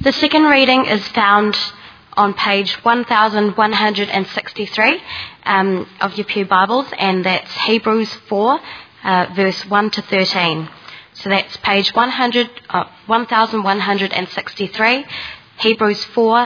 The second reading is found on page 1163 of your Pew Bibles, and that's Hebrews 4, verse 1 to 13. So that's page 1163, Hebrews 4,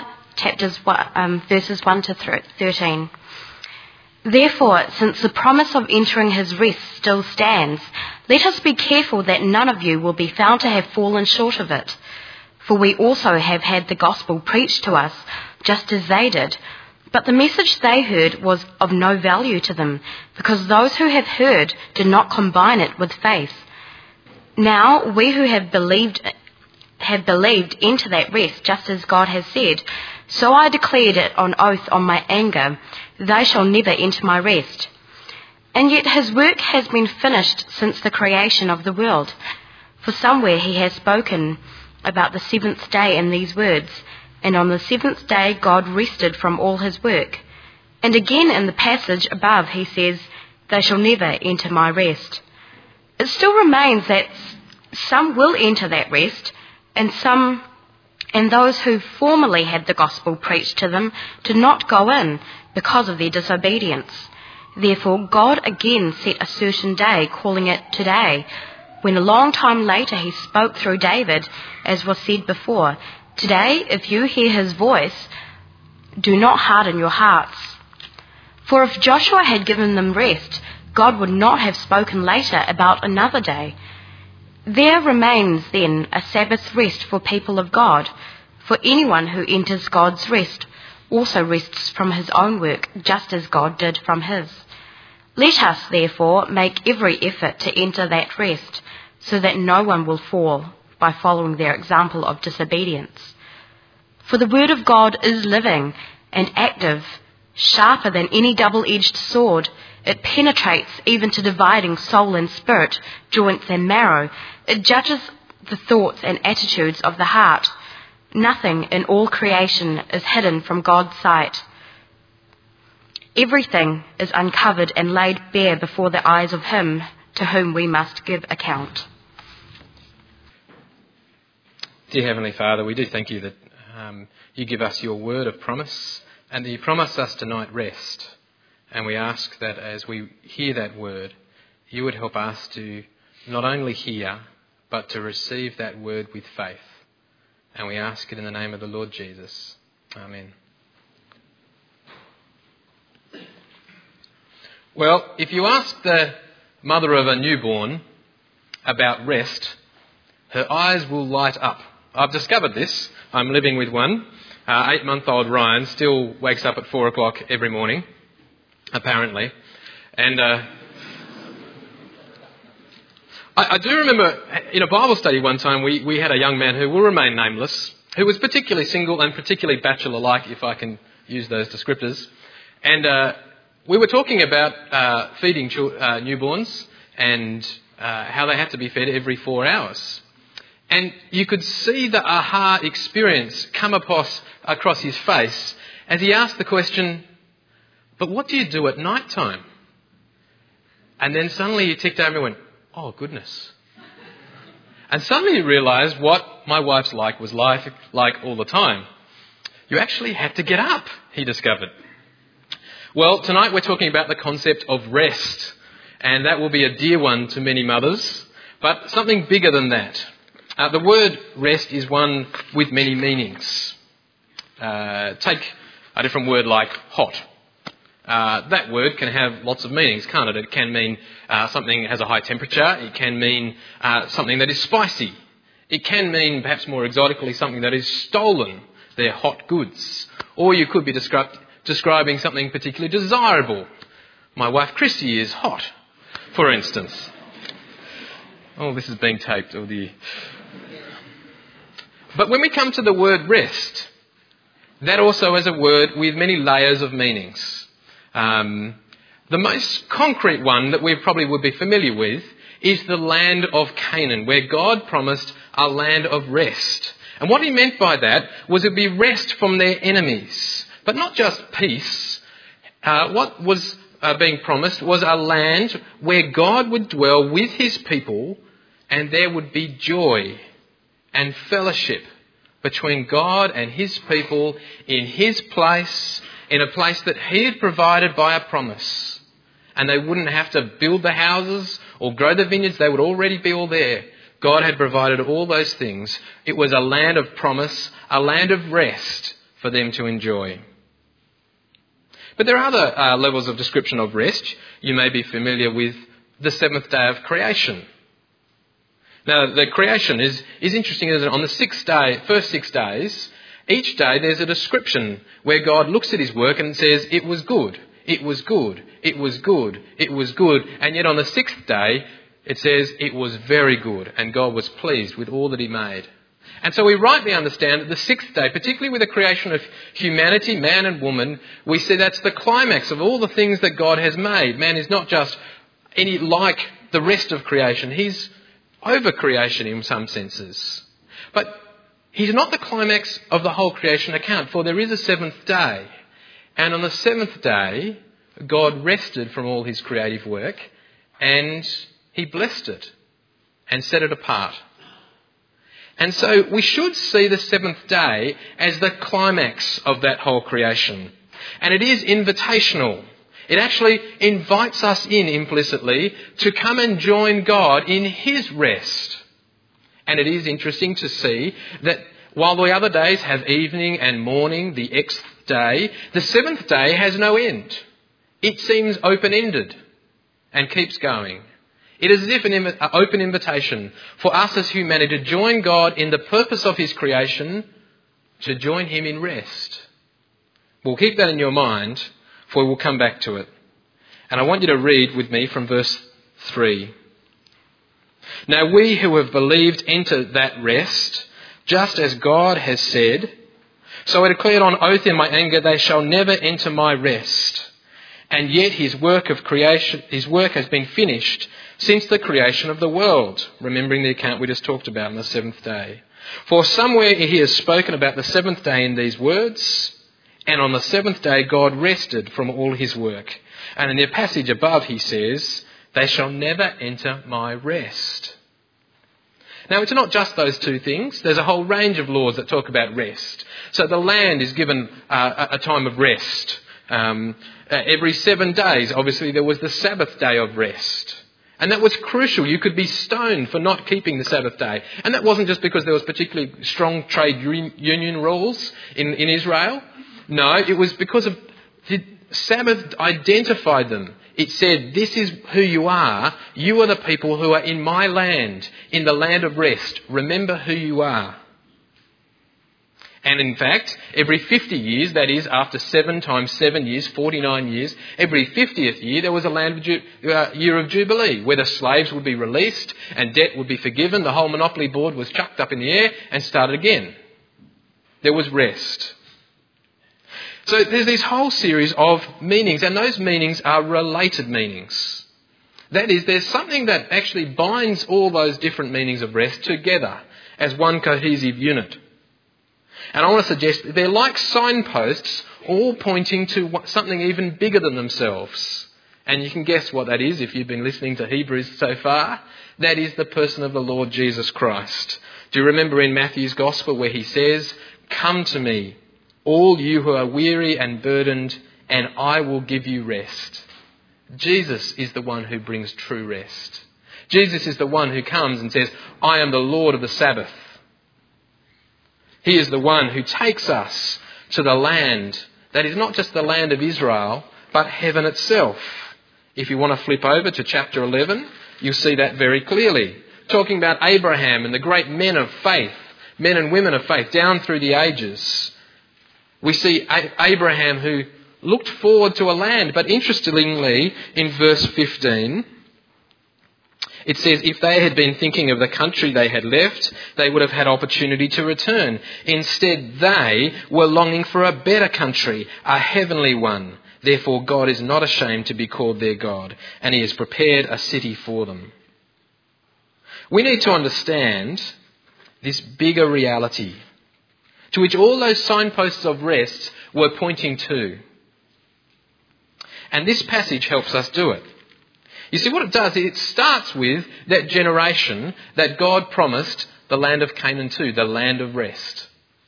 verses 1 to 13. Therefore, since the promise of entering his rest still stands, let us be careful that none of you will be found to have fallen short of it. For we also have had the gospel preached to us, just as they did. But the message they heard was of no value to them, because those who have heard did not combine it with faith. Now we who have believed enter that rest, just as God has said. So I declared it on oath on my anger, they shall never enter my rest. And yet his work has been finished since the creation of the world. For somewhere he has spoken about the seventh day in these words, and on the seventh day God rested from all his work. And again in the passage above he says, they shall never enter my rest. It still remains that some will enter that rest, and those who formerly had the gospel preached to them did not go in because of their disobedience. Therefore God again set a certain day, calling it today, when a long time later he spoke through David, as was said before, today, if you hear his voice, do not harden your hearts. For if Joshua had given them rest, God would not have spoken later about another day. There remains then a Sabbath rest for people of God, for anyone who enters God's rest also rests from his own work, just as God did from his. Let us, therefore, make every effort to enter that rest, so that no one will fall by following their example of disobedience. For the word of God is living and active, sharper than any double-edged sword. It penetrates even to dividing soul and spirit, joints and marrow. It judges the thoughts and attitudes of the heart. Nothing in all creation is hidden from God's sight. Everything is uncovered and laid bare before the eyes of him to whom we must give account. Dear Heavenly Father, we do thank you that you give us your word of promise, and that you promise us tonight rest. And we ask that as we hear that word, you would help us to not only hear, but to receive that word with faith. And we ask it in the name of the Lord Jesus. Amen. Well, if you ask the mother of a newborn about rest, her eyes will light up. I've discovered this. I'm living with one. 8-month-old Ryan still wakes up at 4 o'clock every morning, apparently. And I do remember in a Bible study one time we had a young man who will remain nameless, who was particularly single and particularly bachelor-like, if I can use those descriptors. And we were talking about feeding newborns and how they had to be fed every 4 hours. And you could see the aha experience come across his face as he asked the question, but what do you do at night time? And then suddenly he ticked over and went, oh goodness. And suddenly he realised what my wife's life was like all the time. You actually had to get up, he discovered. Well, tonight we're talking about the concept of rest, and that will be a dear one to many mothers, but something bigger than that. The word rest is one with many meanings. Take a different word like hot. That word can have lots of meanings, can't it? It can mean something has a high temperature. It can mean something that is spicy. It can mean, perhaps more exotically, something that is stolen. They're hot goods. Or you could be describing something particularly desirable. My wife Christy is hot, for instance. Oh, this is being taped. Oh dear. But when we come to the word rest, that also is a word with many layers of meanings. The most concrete one that we probably would be familiar with is the land of Canaan, where God promised a land of rest. And what he meant by that was it would be rest from their enemies, but not just peace. What was being promised was a land where God would dwell with his people, and there would be joy and fellowship between God and his people in his place, in a place that he had provided by a promise. And they wouldn't have to build the houses or grow the vineyards. They would already be all there. God had provided all those things. It was a land of promise, a land of rest for them to enjoy. But there are other levels of description of rest. You may be familiar with the seventh day of creation. Now, the creation is interesting, isn't it? On the first 6 days, each day there's a description where God looks at his work and says, it was good, it was good, it was good, it was good. And yet on the 6th day, it says it was very good, and God was pleased with all that he made. And so we rightly understand that the 6th day, particularly with the creation of humanity, man and woman, we see that's the climax of all the things that God has made. Man is not just any like the rest of creation. He's over creation in some senses. But he's not the climax of the whole creation account, for there is a 7th day. And on the 7th day, God rested from all his creative work and he blessed it and set it apart. And so we should see the 7th day as the climax of that whole creation. And it is invitational. It actually invites us in implicitly to come and join God in his rest. And it is interesting to see that while the other days have evening and morning, the Xth day, the 7th day has no end. It seems open-ended and keeps going. It is as if an open invitation for us as humanity to join God in the purpose of his creation, to join him in rest. We'll keep that in your mind, for we'll come back to it. And I want you to read with me from verse 3. Now we who have believed enter that rest, just as God has said, so I declared on oath in my anger, they shall never enter my rest. And yet his work has been finished since the creation of the world, remembering the account we just talked about on the 7th day. For somewhere he has spoken about the 7th day in these words, and on the 7th day God rested from all his work. And in the passage above he says, they shall never enter my rest. Now it's not just those two things. There's a whole range of laws that talk about rest. So the land is given a time of rest. Every 7 days, obviously, there was the Sabbath day of rest. And that was crucial. You could be stoned for not keeping the Sabbath day. And that wasn't just because there was particularly strong trade union rules in Israel. No, it was because of the Sabbath identified them. It said, this is who you are. You are the people who are in my land, in the land of rest. Remember who you are. And in fact, every 50 years, that is, after 7 times 7 years, 49 years, every 50th year, there was a year of Jubilee, where the slaves would be released and debt would be forgiven. The whole monopoly board was chucked up in the air and started again. There was rest. So there's this whole series of meanings, and those meanings are related meanings. That is, there's something that actually binds all those different meanings of rest together as one cohesive unit. And I want to suggest that they're like signposts, all pointing to something even bigger than themselves. And you can guess what that is if you've been listening to Hebrews so far. That is the person of the Lord Jesus Christ. Do you remember in Matthew's Gospel where he says, come to me, all you who are weary and burdened, and I will give you rest. Jesus is the one who brings true rest. Jesus is the one who comes and says, I am the Lord of the Sabbath. He is the one who takes us to the land that is not just the land of Israel, but heaven itself. If you want to flip over to chapter 11, you'll see that very clearly. Talking about Abraham and the great men of faith, men and women of faith down through the ages. We see Abraham who looked forward to a land, but interestingly, in verse 15, it says, if they had been thinking of the country they had left, they would have had opportunity to return. Instead, they were longing for a better country, a heavenly one. Therefore, God is not ashamed to be called their God, and he has prepared a city for them. We need to understand this bigger reality, to which all those signposts of rest were pointing to. And this passage helps us do it. You see, what it does, it starts with that generation that God promised the land of Canaan to, the land of rest.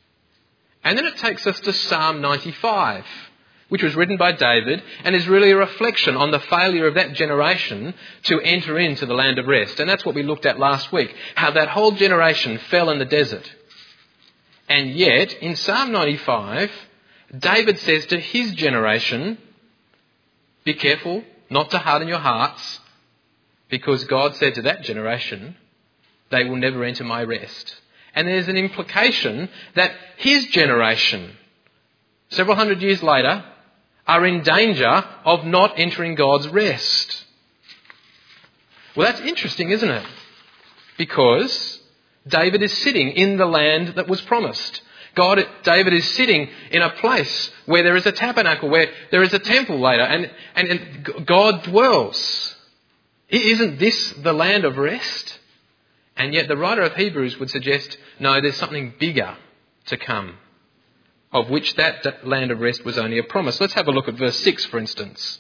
And then it takes us to Psalm 95, which was written by David and is really a reflection on the failure of that generation to enter into the land of rest. And that's what we looked at last week, how that whole generation fell in the desert. And yet, in Psalm 95, David says to his generation, be careful not to harden your hearts, because God said to that generation, they will never enter my rest. And there's an implication that his generation, several hundred years later, are in danger of not entering God's rest. Well, that's interesting, isn't it? Because David is sitting in the land that was promised. David is sitting in a place where there is a tabernacle, where there is a temple later, and God dwells. Isn't this the land of rest? And yet the writer of Hebrews would suggest, no, there's something bigger to come, of which that land of rest was only a promise. Let's have a look at verse 6, for instance.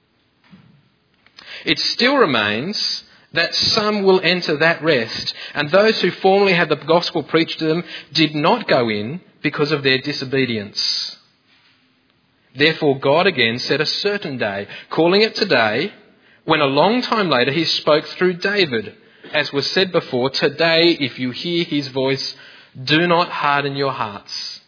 It still remains that some will enter that rest, and those who formerly had the gospel preached to them did not go in because of their disobedience. Therefore God again set a certain day, calling it today, when a long time later he spoke through David, as was said before, today if you hear his voice, do not harden your hearts.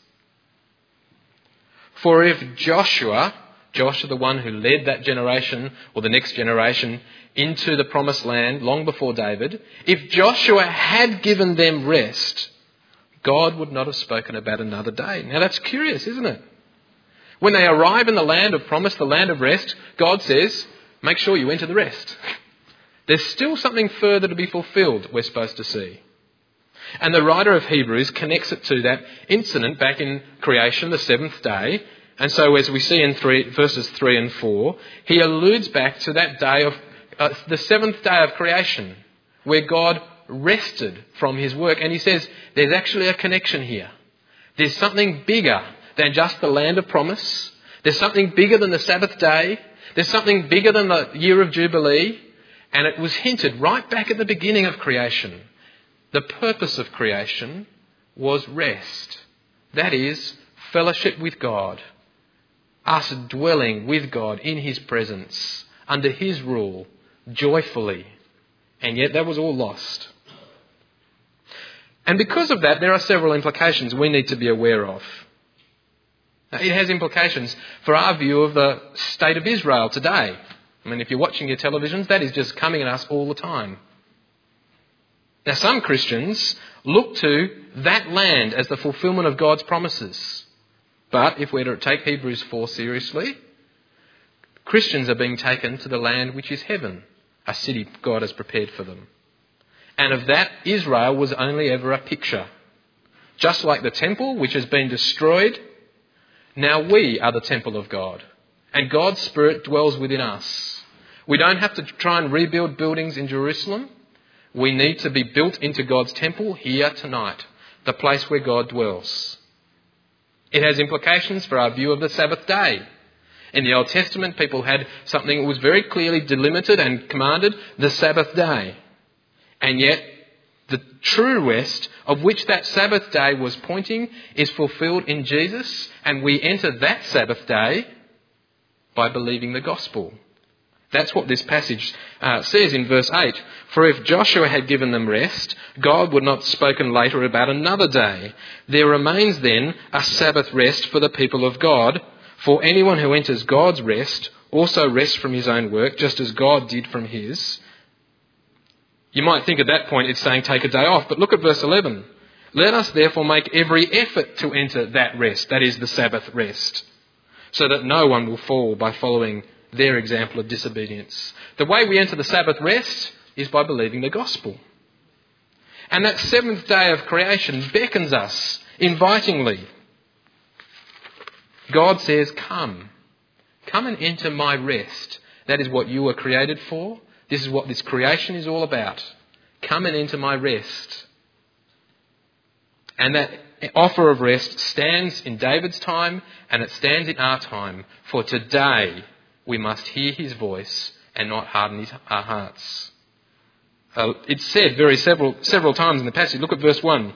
For if Joshua, the one who led that generation, or the next generation, into the promised land long before David, if Joshua had given them rest, God would not have spoken about another day. Now that's curious, isn't it? When they arrive in the land of promise, the land of rest, God says, make sure you enter the rest. There's still something further to be fulfilled, we're supposed to see. And the writer of Hebrews connects it to that incident back in creation, the seventh day. And so as we see in verses 3 and 4, he alludes back to that day of the seventh day of creation, where God rested from his work. And he says there's actually a connection here. There's something bigger than just the land of promise. There's something bigger than the Sabbath day. There's something bigger than the year of Jubilee. And it was hinted right back at the beginning of creation. The purpose of creation was rest. That is, fellowship with God. Us dwelling with God in his presence, under his rule, joyfully. And yet that was all lost. And because of that, there are several implications we need to be aware of. Now, it has implications for our view of the state of Israel today. I mean, if you're watching your televisions, that is just coming at us all the time. Now, some Christians look to that land as the fulfillment of God's promises. But if we're to take Hebrews 4 seriously, Christians are being taken to the land which is heaven, a city God has prepared for them. And of that, Israel was only ever a picture. Just like the temple, which has been destroyed, now we are the temple of God. And God's Spirit dwells within us. We don't have to try and rebuild buildings in Jerusalem. We need to be built into God's temple here tonight, the place where God dwells. It has implications for our view of the Sabbath day. In the Old Testament, people had something that was very clearly delimited and commanded, the Sabbath day. And yet, the true rest of which that Sabbath day was pointing is fulfilled in Jesus, and we enter that Sabbath day by believing the gospel. That's what this passage says in verse 8. For if Joshua had given them rest, God would not have spoken later about another day. There remains then a Sabbath rest for the people of God. For anyone who enters God's rest also rests from his own work, just as God did from his. You might think at that point it's saying take a day off, but look at verse 11. Let us therefore make every effort to enter that rest, that is the Sabbath rest, so that no one will fall by following their example of disobedience. The way we enter the Sabbath rest is by believing the gospel. And that seventh day of creation beckons us invitingly. God says, come and enter my rest. That is what you were created for. This is what this creation is all about. Come and enter my rest. And that offer of rest stands in David's time and it stands in our time. For today we must hear his voice and not harden our hearts. It's said several times in the passage. Look at verse 1.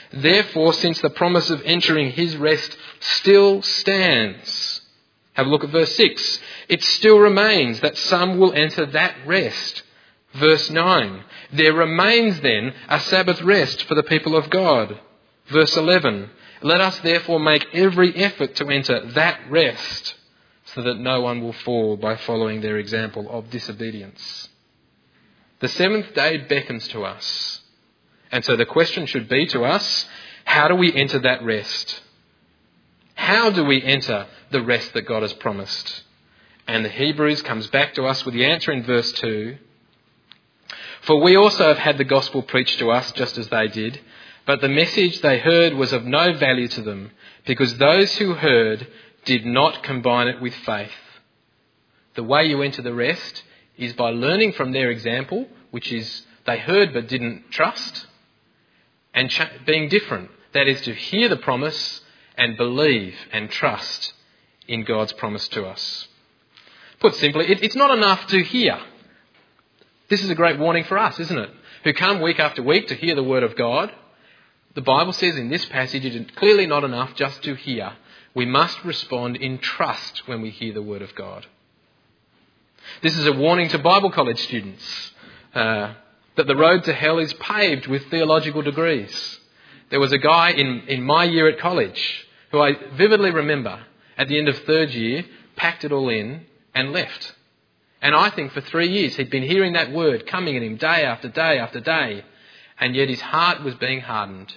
Therefore, since the promise of entering his rest still stands. Have a look at verse 6. It still remains that some will enter that rest. Verse 9. There remains then a Sabbath rest for the people of God. Verse 11. Let us therefore make every effort to enter that rest, so that no one will fall by following their example of disobedience. The seventh day beckons to us. And so the question should be to us, how do we enter that rest? How do we enter the rest that God has promised? And the Hebrews comes back to us with the answer in verse 2. For we also have had the gospel preached to us just as they did, but the message they heard was of no value to them, because those who heard did not combine it with faith. The way you enter the rest is by learning from their example, which is they heard but didn't trust, and being different. That is to hear the promise and believe and trust in God's promise to us. Put simply, it's not enough to hear. This is a great warning for us, isn't it? Who come week after week to hear the word of God. The Bible says in this passage it is clearly not enough just to hear. We must respond in trust when we hear the word of God. This is a warning to Bible college students that the road to hell is paved with theological degrees. There was a guy in my year at college who I vividly remember at the end of third year packed it all in and left. And I think for 3 years he'd been hearing that word coming at him day after day after day, and yet his heart was being hardened.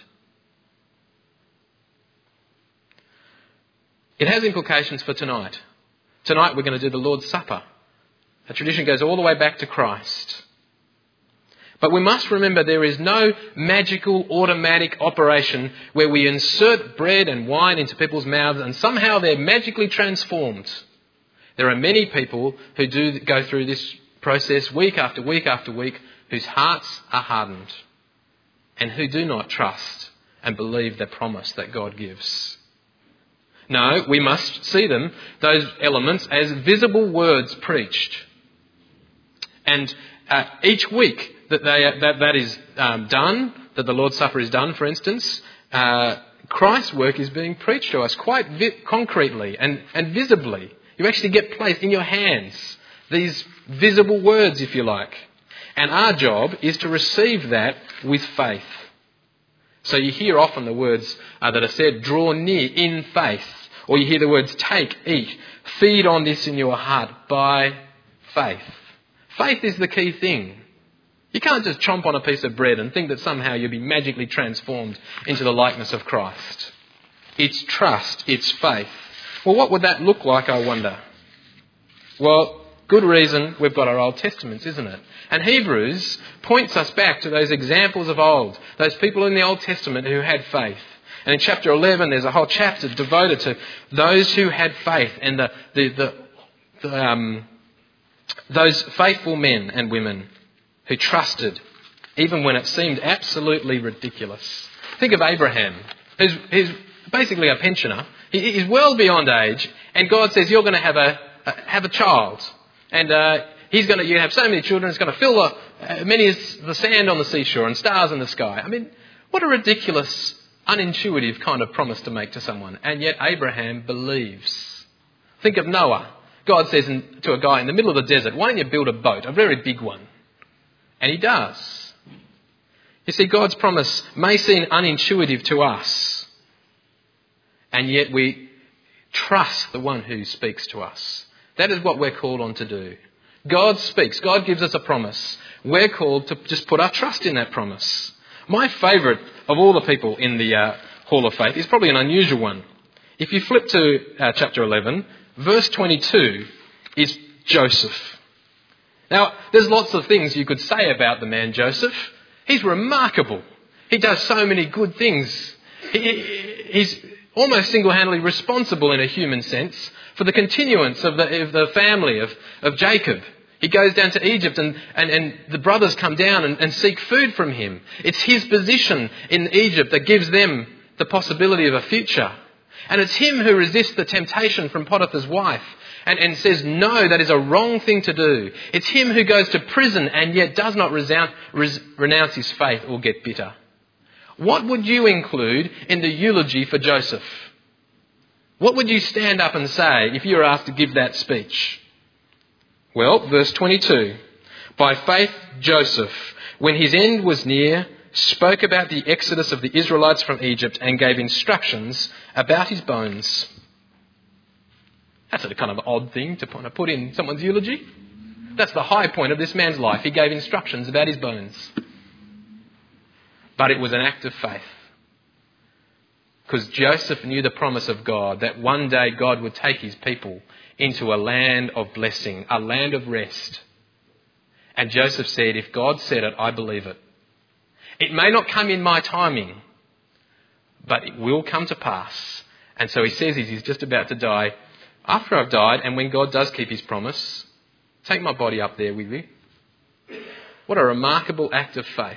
It has implications for tonight. Tonight we're going to do the Lord's Supper. A tradition goes all the way back to Christ. But we must remember there is no magical automatic operation where we insert bread and wine into people's mouths and somehow they're magically transformed. There are many people who do go through this process week after week after week whose hearts are hardened and who do not trust and believe the promise that God gives. No, we must see them, those elements, as visible words preached. And each week that is done, that the Lord's Supper is done, for instance, Christ's work is being preached to us quite concretely and visibly. You actually get placed in your hands these visible words, if you like. And our job is to receive that with faith. So you hear often the words that are said, draw near in faith. Or you hear the words, take, eat, feed on this in your heart by faith. Faith is the key thing. You can't just chomp on a piece of bread and think that somehow you'll be magically transformed into the likeness of Christ. It's trust, it's faith. Well, what would that look like, I wonder? Well, good reason we've got our Old Testaments, isn't it? And Hebrews points us back to those examples of old, those people in the Old Testament who had faith. And in chapter 11, there's a whole chapter devoted to those who had faith and those faithful men and women who trusted, even when it seemed absolutely ridiculous. Think of Abraham, who's basically a pensioner. He's well beyond age, and God says, you're going to have a child. And you're going to have so many children, it's going to fill many as the sand on the seashore and stars in the sky. I mean, what a ridiculous, unintuitive kind of promise to make to someone. And yet Abraham believes. Think of Noah. God says to a guy in the middle of the desert, why don't you build a boat, a very big one? And he does. You see, God's promise may seem unintuitive to us, and yet we trust the one who speaks to us. That is what we're called on to do. God speaks. God gives us a promise. We're called to just put our trust in that promise. My favourite of all the people in the Hall of Faith is probably an unusual one. If you flip to chapter 11, verse 22 is Joseph. Now, there's lots of things you could say about the man Joseph. He's remarkable. He does so many good things. He's almost single-handedly responsible in a human sense for the continuance of the family of Jacob. He goes down to Egypt and the brothers come down and seek food from him. It's his position in Egypt that gives them the possibility of a future. And it's him who resists the temptation from Potiphar's wife and says, no, that is a wrong thing to do. It's him who goes to prison and yet does not renounce his faith or get bitter. what would you include in the eulogy for Joseph? What would you stand up and say if you were asked to give that speech? Well, verse 22. By faith, Joseph, when his end was near, spoke about the exodus of the Israelites from Egypt and gave instructions about his bones. That's a kind of odd thing to put in someone's eulogy. That's the high point of this man's life. He gave instructions about his bones. But it was an act of faith. Because Joseph knew the promise of God that one day God would take his people into a land of blessing, a land of rest. And Joseph said, if God said it, I believe it. It may not come in my timing, but it will come to pass. And so he says he's just about to die. After I've died, and when God does keep his promise, take my body up there with you. What a remarkable act of faith.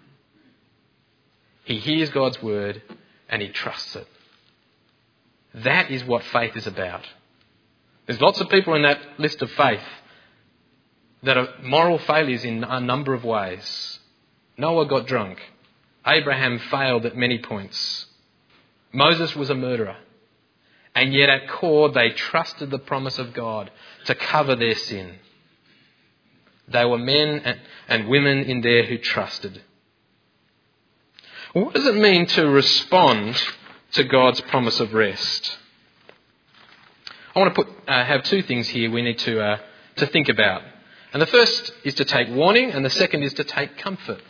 He hears God's word and he trusts it. That is what faith is about. There's lots of people in that list of faith that are moral failures in a number of ways. Noah got drunk. Abraham failed at many points. Moses was a murderer. And yet at core they trusted the promise of God to cover their sin. They were men and women in there who trusted. What does it mean to respond to God's promise of rest? I want to have two things here we need to think about. And the first is to take warning, and the second is to take comfort.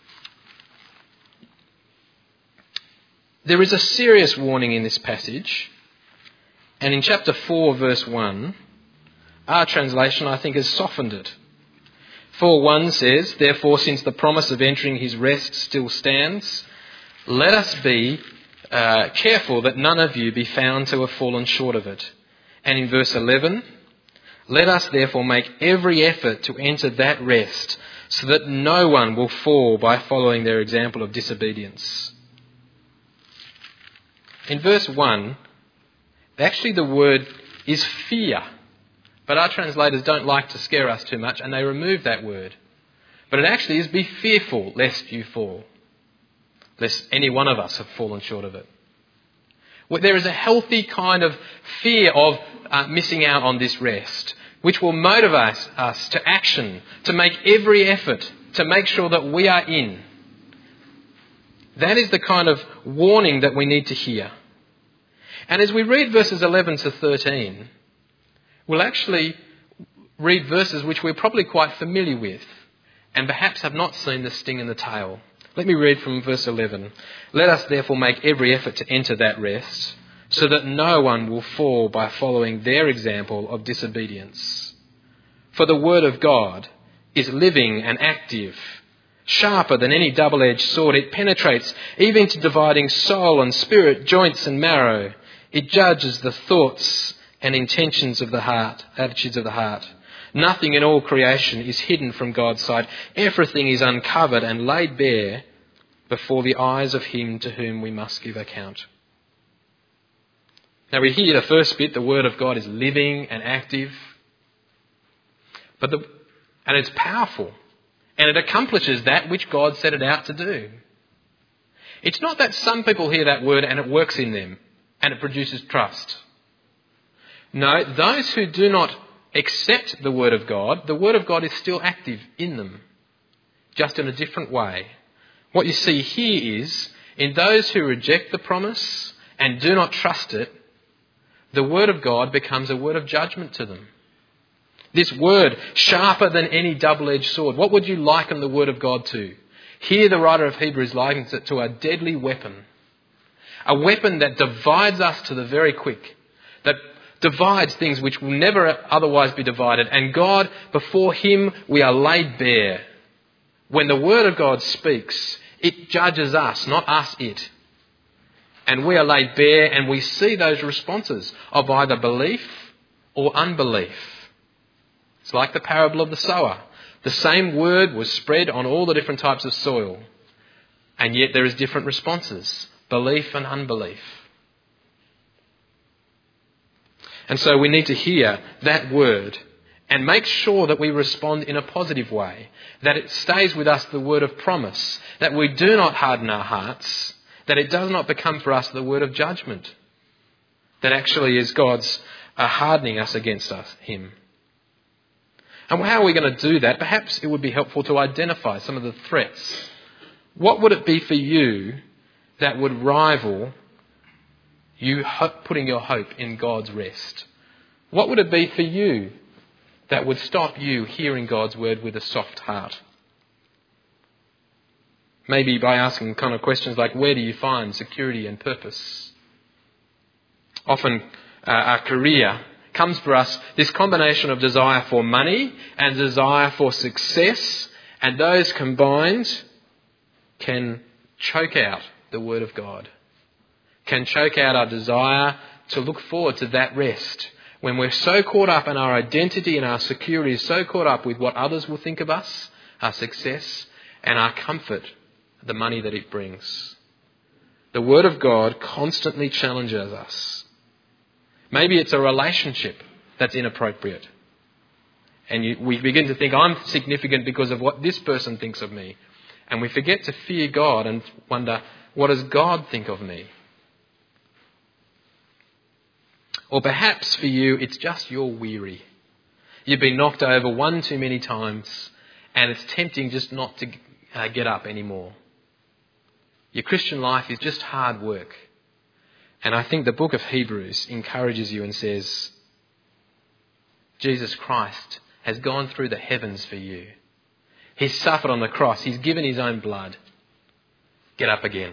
There is a serious warning in this passage. And in chapter 4, verse 1, our translation, I think, has softened it. 4:1 says, therefore, since the promise of entering his rest still stands, let us be careful that none of you be found to have fallen short of it. And in verse 11, let us therefore make every effort to enter that rest so that no one will fall by following their example of disobedience. In verse 1, actually the word is fear. But our translators don't like to scare us too much and they remove that word. But it actually is be fearful lest you fall. Lest any one of us have fallen short of it. Well, there is a healthy kind of fear of missing out on this rest, which will motivate us to action, to make every effort to make sure that we are in. That is the kind of warning that we need to hear. And as we read verses 11 to 13, we'll actually read verses which we're probably quite familiar with and perhaps have not seen the sting in the tail. Let me read from verse 11. Let us therefore make every effort to enter that rest so that no one will fall by following their example of disobedience. For the word of God is living and active, sharper than any double-edged sword. It penetrates even to dividing soul and spirit, joints and marrow. It judges the thoughts and intentions of the heart, attitudes of the heart. Nothing in all creation is hidden from God's sight. Everything is uncovered and laid bare before the eyes of him to whom we must give account. Now we hear the first bit, the word of God is living and active. And it's powerful. And it accomplishes that which God set it out to do. It's not that some people hear that word and it works in them and it produces trust. No, those who do not accept the word of God is still active in them, just in a different way. What you see here is, in those who reject the promise and do not trust it, the word of God becomes a word of judgment to them. This word, sharper than any double-edged sword. What would you liken the word of God to? Here the writer of Hebrews likens it to a deadly weapon. A weapon that divides us to the very quick. That divides things which will never otherwise be divided. And God, before him, we are laid bare. When the word of God speaks, it judges us, not us it. And we are laid bare and we see those responses of either belief or unbelief. It's like the parable of the sower. The same word was spread on all the different types of soil. And yet there is different responses, belief and unbelief. And so we need to hear that word and make sure that we respond in a positive way, that it stays with us the word of promise, that we do not harden our hearts, that it does not become for us the word of judgment, that actually is God's hardening us against him. And how are we going to do that? Perhaps it would be helpful to identify some of the threats. What would it be for you that would rival you putting your hope in God's rest? What would it be for you that would stop you hearing God's word with a soft heart? Maybe by asking kind of questions like, where do you find security and purpose? Often our career comes for us this combination of desire for money and desire for success, and those combined can choke out the word of God, can choke out our desire to look forward to that rest. When we're so caught up in our identity and our security is so caught up with what others will think of us, our success and our comfort, the money that it brings. The Word of God constantly challenges us. Maybe it's a relationship that's inappropriate. And we begin to think, I'm significant because of what this person thinks of me. And we forget to fear God and wonder, what does God think of me? Or perhaps for you, it's just you're weary. You've been knocked over one too many times, and it's tempting just not to get up anymore. Your Christian life is just hard work. And I think the book of Hebrews encourages you and says, Jesus Christ has gone through the heavens for you. He's suffered on the cross. He's given his own blood. Get up again.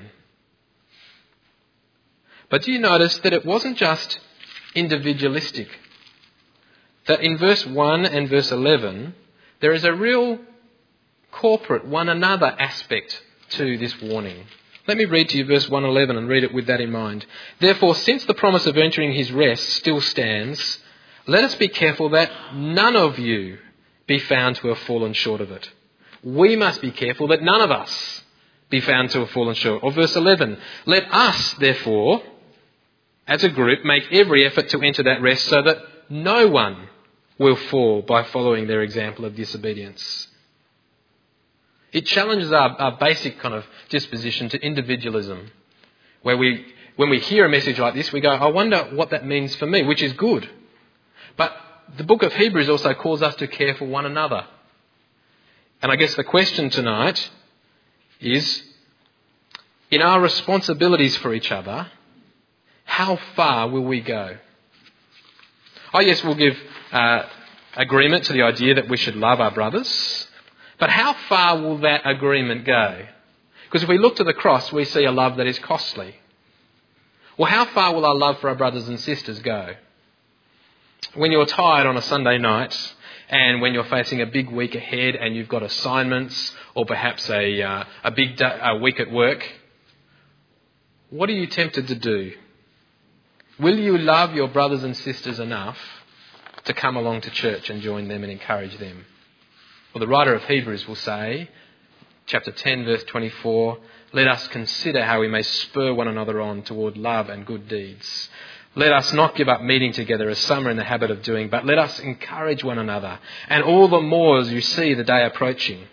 But do you notice that it wasn't just individualistic? That in verse 1 and verse 11, there is a real corporate one another aspect to this warning. Let me read to you verse 1:11 and read it with that in mind. Therefore, since the promise of entering his rest still stands, let us be careful that none of you be found to have fallen short of it. We must be careful that none of us be found to have fallen short. Or verse 11, let us, therefore, as a group, make every effort to enter that rest so that no one will fall by following their example of disobedience. It challenges our basic kind of disposition to individualism, where when we hear a message like this, we go, I wonder what that means for me, which is good. But the book of Hebrews also calls us to care for one another. And I guess the question tonight is, in our responsibilities for each other, how far will we go? Oh yes, we'll give agreement to the idea that we should love our brothers. But how far will that agreement go? Because if we look to the cross, we see a love that is costly. Well, how far will our love for our brothers and sisters go? When you're tired on a Sunday night, and when you're facing a big week ahead and you've got assignments or perhaps a big week at work, what are you tempted to do? Will you love your brothers and sisters enough to come along to church and join them and encourage them? Well, the writer of Hebrews will say, chapter 10, verse 24, let us consider how we may spur one another on toward love and good deeds. Let us not give up meeting together as some are in the habit of doing, but let us encourage one another, and all the more as you see the day approaching.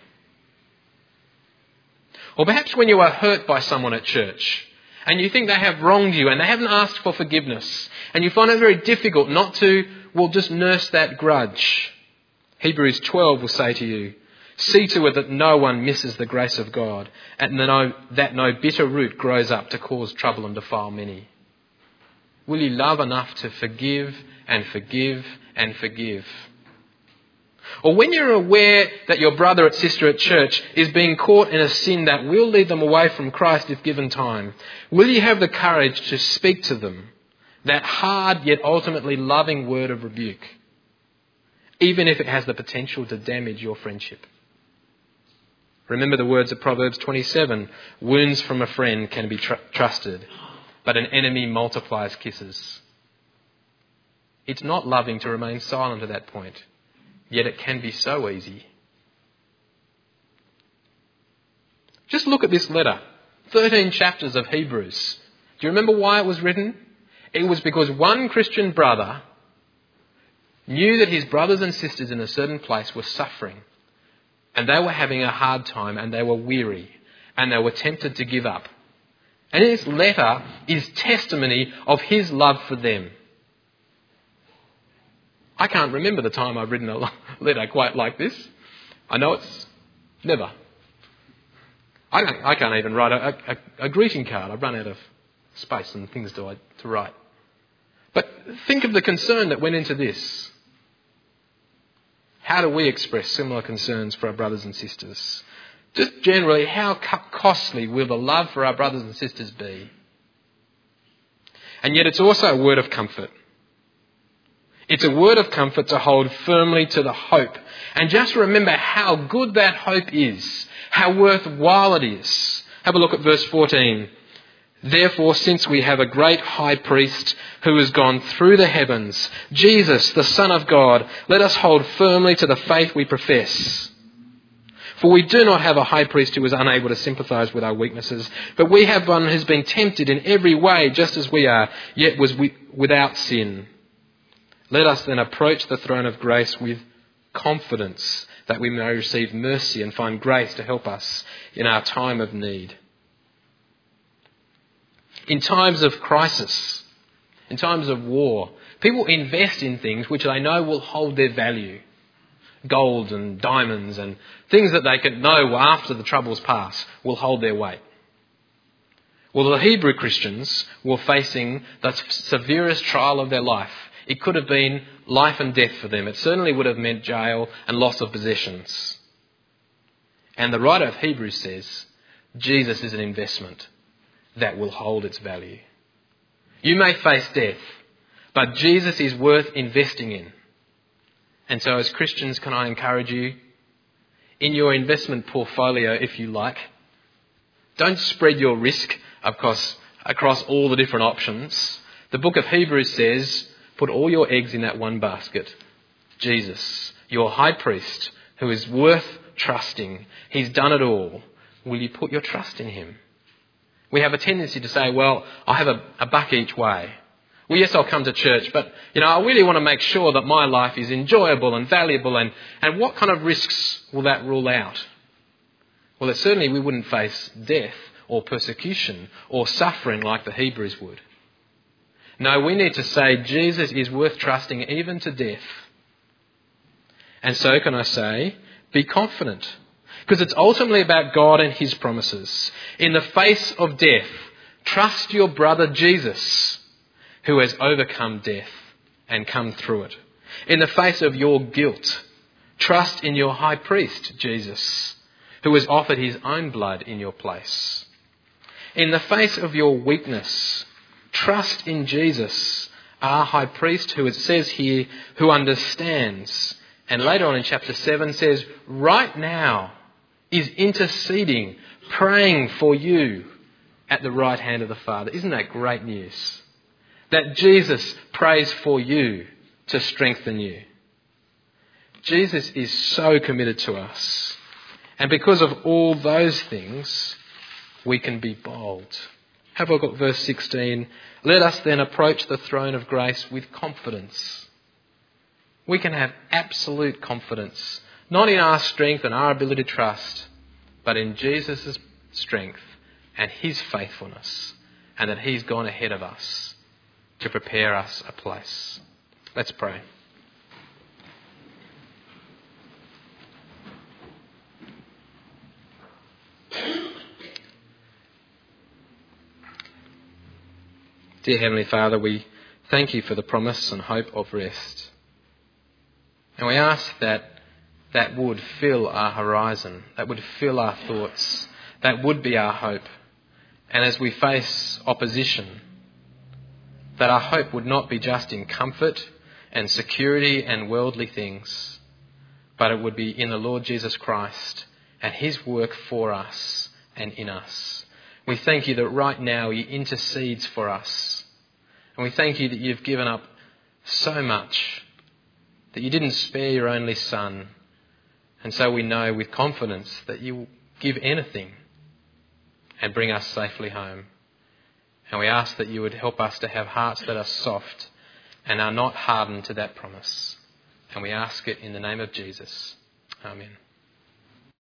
Or perhaps when you are hurt by someone at church, and you think they have wronged you and they haven't asked for forgiveness, and you find it very difficult not to, just nurse that grudge. Hebrews 12 will say to you, see to it that no one misses the grace of God, and that no bitter root grows up to cause trouble and defile many. Will you love enough to forgive and forgive and forgive? Or when you're aware that your brother or sister at church is being caught in a sin that will lead them away from Christ if given time, will you have the courage to speak to them that hard yet ultimately loving word of rebuke, even if it has the potential to damage your friendship? Remember the words of Proverbs 27, wounds from a friend can be trusted, but an enemy multiplies kisses. It's not loving to remain silent at that point, yet it can be so easy. Just look at this letter, 13 chapters of Hebrews. Do you remember why it was written? It was because one Christian brother knew that his brothers and sisters in a certain place were suffering, and they were having a hard time, and they were weary, and they were tempted to give up. And his letter is testimony of his love for them. I can't remember the time I've written a letter quite like this. I know it's never. I can't even write a greeting card. I've run out of space and things to write. But think of the concern that went into this. How do we express similar concerns for our brothers and sisters? Just generally, how costly will the love for our brothers and sisters be? And yet it's also a word of comfort. It's a word of comfort to hold firmly to the hope. And just remember how good that hope is, how worthwhile it is. Have a look at verse 14. Therefore, since we have a great high priest who has gone through the heavens, Jesus, the Son of God, let us hold firmly to the faith we profess. For we do not have a high priest who is unable to sympathise with our weaknesses, but we have one who has been tempted in every way just as we are, yet was without sin. Let us then approach the throne of grace with confidence that we may receive mercy and find grace to help us in our time of need. In times of crisis, in times of war, people invest in things which they know will hold their value. Gold and diamonds and things that they can know after the troubles pass will hold their weight. Well, the Hebrew Christians were facing the severest trial of their life. It could have been life and death for them. It certainly would have meant jail and loss of possessions. And the writer of Hebrews says, Jesus is an investment that will hold its value. You may face death, but Jesus is worth investing in. And so as Christians, can I encourage you, in your investment portfolio, if you like, don't spread your risk across all the different options. The book of Hebrews says, put all your eggs in that one basket. Jesus, your high priest, who is worth trusting. He's done it all. Will you put your trust in him? We have a tendency to say, well, I have a buck each way. Well, yes, I'll come to church, but, I really want to make sure that my life is enjoyable and valuable. And what kind of risks will that rule out? Well, certainly we wouldn't face death or persecution or suffering like the Hebrews would. No, we need to say Jesus is worth trusting even to death. And so can I say, be confident. Because it's ultimately about God and his promises. In the face of death, trust your brother Jesus, who has overcome death and come through it. In the face of your guilt, trust in your high priest, Jesus, who has offered his own blood in your place. In the face of your weakness, trust in Jesus, our high priest, who it says here, who understands. And later on in chapter 7 says, right now is interceding, praying for you at the right hand of the Father. Isn't that great news? That Jesus prays for you to strengthen you. Jesus is so committed to us. And because of all those things, we can be bold. Have a look at verse 16. Let us then approach the throne of grace with confidence. We can have absolute confidence, not in our strength and our ability to trust, but in Jesus' strength and his faithfulness, and that he's gone ahead of us to prepare us a place. Let's pray. Dear Heavenly Father, we thank you for the promise and hope of rest. And we ask that that would fill our horizon, that would fill our thoughts, that would be our hope. And as we face opposition, that our hope would not be just in comfort and security and worldly things, but it would be in the Lord Jesus Christ and his work for us and in us. We thank you that right now he intercedes for us. And we thank you that you've given up so much, that you didn't spare your only Son. And so we know with confidence that you will give anything and bring us safely home. And we ask that you would help us to have hearts that are soft and are not hardened to that promise. And we ask it in the name of Jesus. Amen.